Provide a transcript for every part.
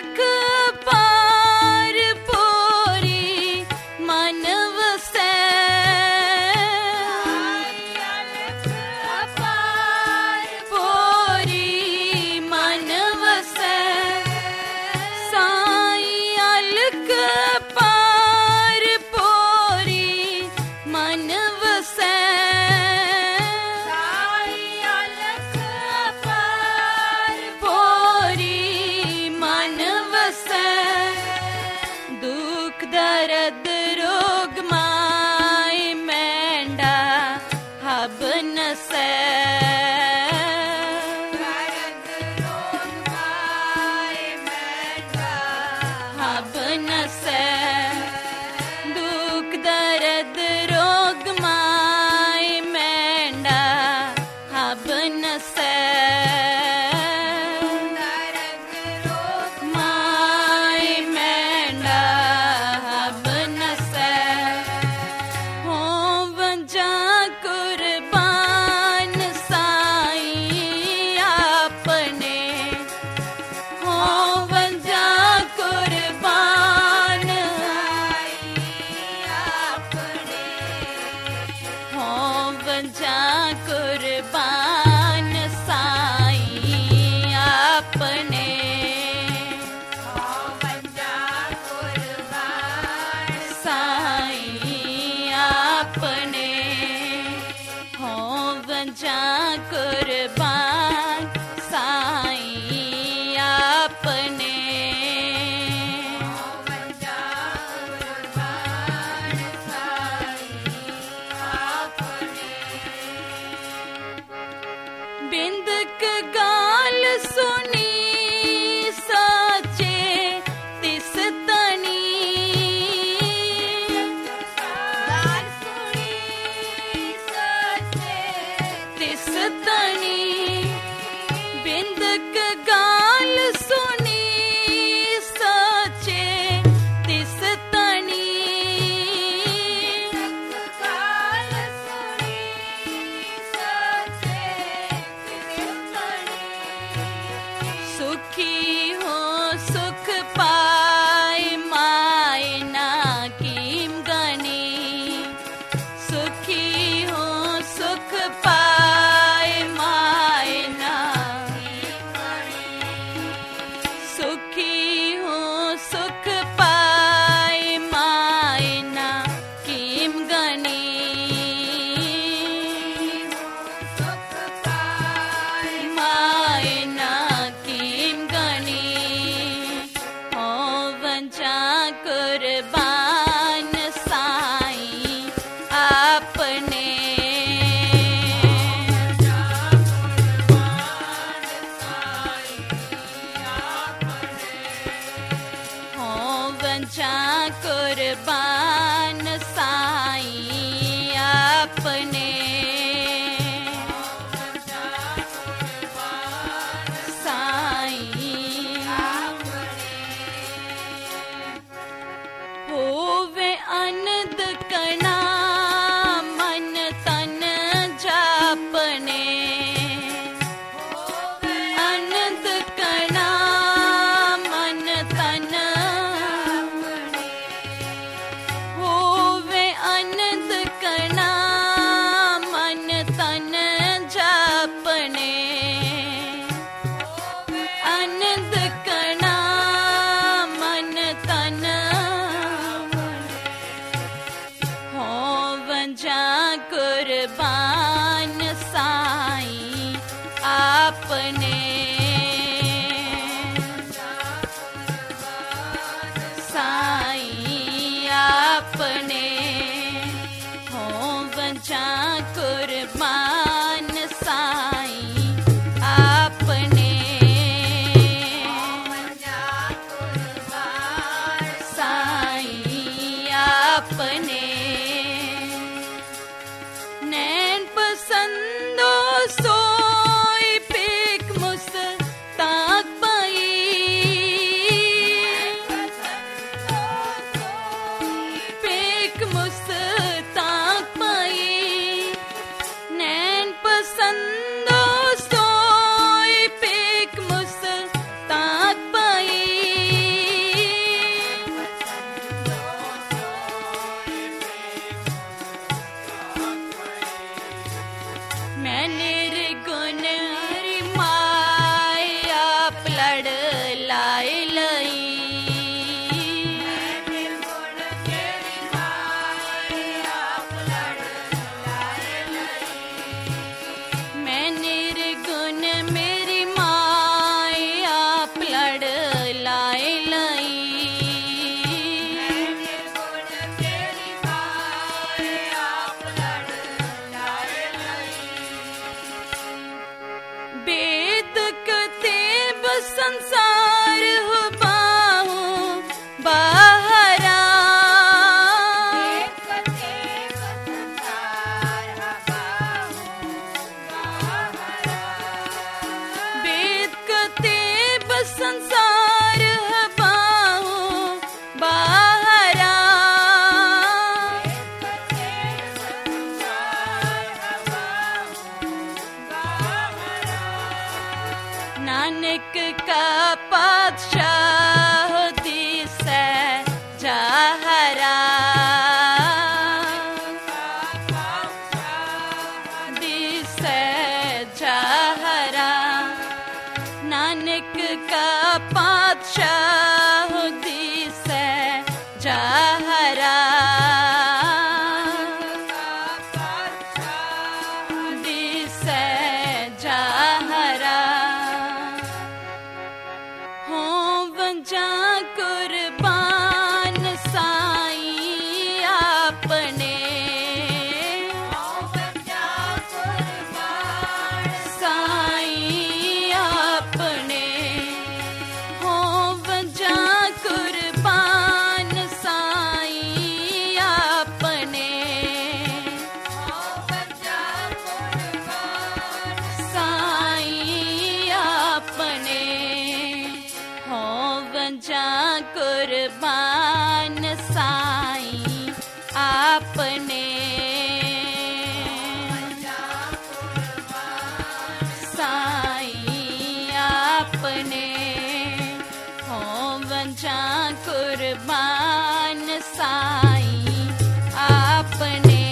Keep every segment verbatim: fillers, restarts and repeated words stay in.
अलख पार पोरी मन वसै दर्द रोग माय मेंढा हब नसै दर्द रोग माय मेंढा हब नसै दुख दर्द रोग माय मेंढा हब नसै कुर्बान साईं अपने साईं अपने हो वंजा कुर्बान साईं अपने बिंदक गाल सुनी साचे तिस तनी गाल सुनी साचे तिस तनी बिंदक गाल सुनी साचे तिस तनी गाल सुनी साचे सुखी हो सुख पाए माय ना कीम गनी सुखी हो सुख पाए माय ना सुखी हो सुख पाए माय ना कीम गनी माय ना कुर्बान साईं अपने हो वंजा कुर्बान साईं अपने होवे अनंद कणा मन तन जापने अनंद कणा मन तन हो देखते बस संसार हो बाहों बाहरा देखते बस संसार हो बाहों बाहरा नानक का पातशाह दिसै जहरा दिसै जहरा नानक का पातशाह दिसै जहरा दिसै जहरा हो वंजा कुर्बान साईं आपने साईं आपने हो वंजा कुर्बान साईं आपने साईं आपने हो वंजा कुर्बान साईं आपने साईं आपने हो वंजा कुर्बान साईं आपने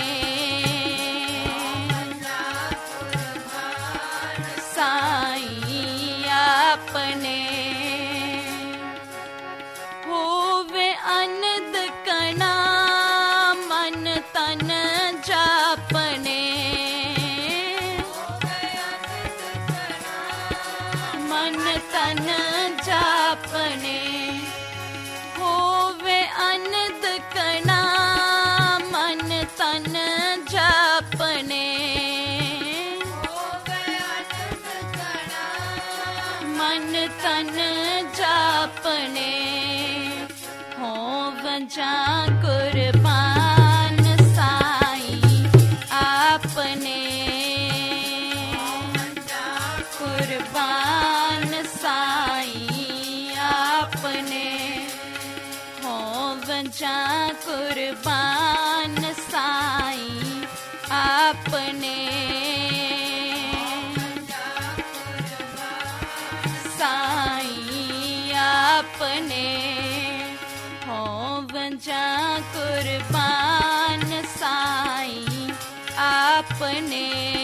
साईं आपने होवे अनंद कणा मन तन जापने मन तन जापने होवे अनंद कणा मन तन जापने मन तन जापने हो वंजा कुर्बान साईं आपने कुर्बान साईं आपने हो वंजा कुर्बान साईं आपने साईं आपने हो वंजा कुर्बान साईं आपने